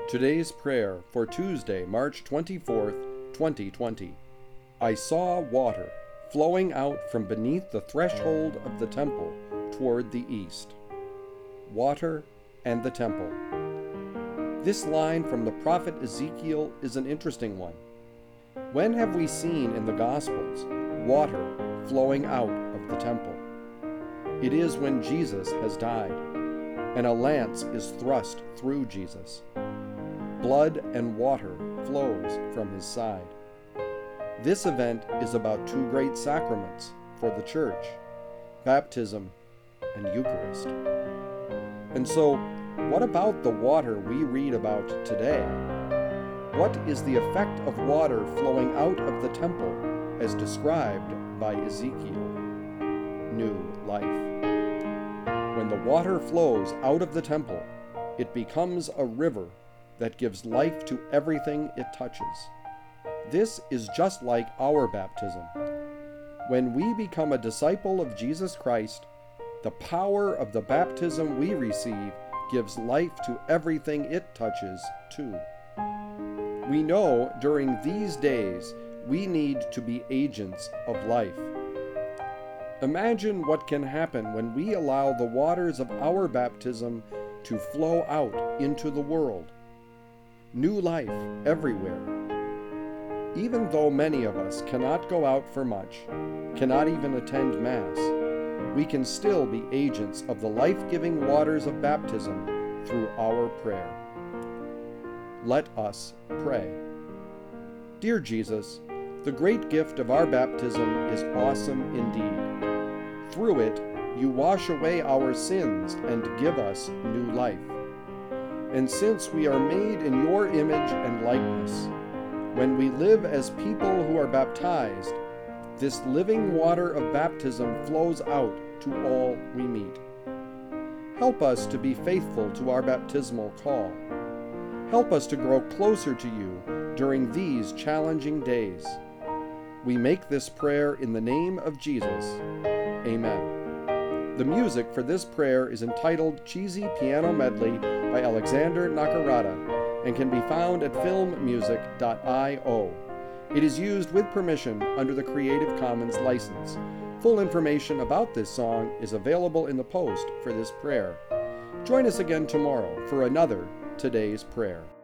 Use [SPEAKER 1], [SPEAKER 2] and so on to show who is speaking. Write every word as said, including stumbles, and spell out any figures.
[SPEAKER 1] Today's prayer for Tuesday, March twenty-fourth, twenty twenty. I saw water flowing out from beneath the threshold of the temple toward the east. Water and the temple. This line from the prophet Ezekiel is an interesting one. When have we seen in the Gospels water flowing out of the temple? It is when Jesus has died, and a lance is thrust through Jesus. Blood and water flows from his side. This event is about two great sacraments for the Church, baptism and Eucharist. And so, what about the water we read about today? What is the effect of water flowing out of the temple as described by Ezekiel? New life. When the water flows out of the temple, it becomes a river that gives life to everything it touches. This is just like our baptism. When we become a disciple of Jesus Christ, the power of the baptism we receive gives life to everything it touches too. We know during these days we need to be agents of life. Imagine what can happen when we allow the waters of our baptism to flow out into the world. New life everywhere. Even though many of us cannot go out for much, cannot even attend Mass, we can still be agents of the life-giving waters of baptism through our prayer. Let us pray. Dear Jesus, the great gift of our baptism is awesome indeed. Through it, you wash away our sins and give us new life. And since we are made in your image and likeness, when we live as people who are baptized, this living water of baptism flows out to all we meet. Help us to be faithful to our baptismal call. Help us to grow closer to you during these challenging days. We make this prayer in the name of Jesus. Amen. The music for this prayer is entitled Cheesy Piano Medley by Alexander Nakarada and can be found at film music dot i o. It is used with permission under the Creative Commons license. Full information about this song is available in the post for this prayer. Join us again tomorrow for another Today's Prayer.